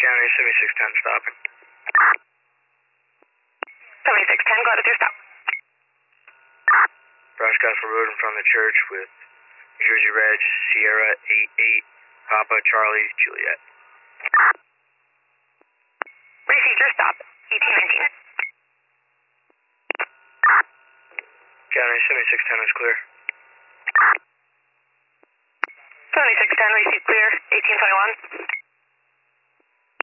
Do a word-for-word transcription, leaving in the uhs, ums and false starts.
County seventy-six ten stopping. seventy-six ten, go ahead with your stop. Brush Gospel Road in front of the church with New Jersey Reg, Sierra eight eight, Papa Charlie Juliet. Received your stop, eighteen nineteen. County seventy-six ten is clear. seventy-six ten, received clear, eighteen twenty-one.